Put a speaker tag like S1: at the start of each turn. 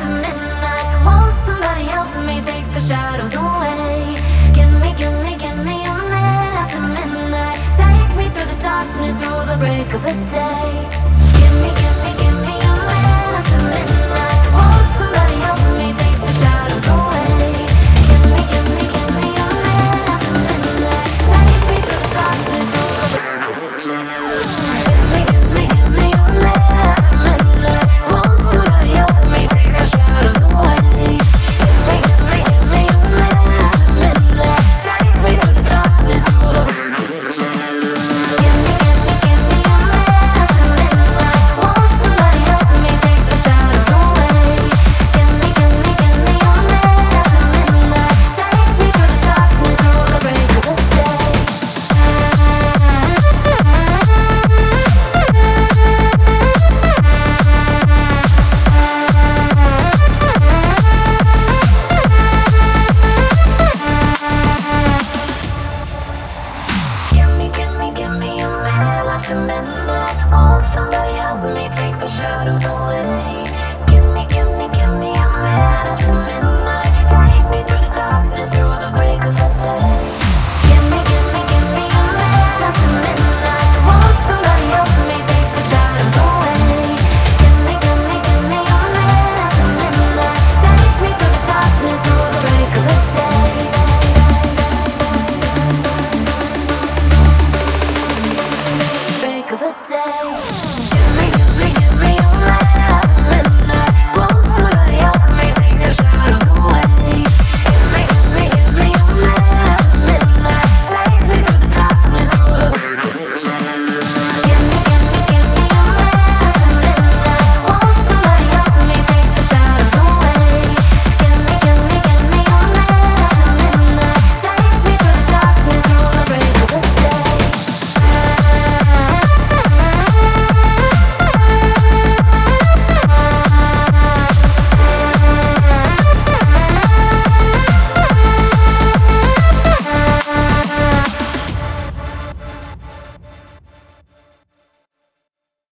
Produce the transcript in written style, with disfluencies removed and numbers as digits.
S1: after midnight. Won't somebody help me take the shadows away? Give me a minute after midnight. Take me through the darkness, through the break of the day. Give me a minute after midnight. Won't somebody help me take the shadows away? Give me a minute after midnight. Take me through the darkness, through the break of the day. Give me a minute after midnight. Won't somebody help me take the shadows away? Give me a minute after midnight. Take me through the darkness, through the break of the day. Give me a minute after midnight. Won't somebody help me take the shadows away? Give me a minute after midnight. Take me through the darkness, through the break of the day. Give me a minute after midnight. Won't somebody help me take the shadows away?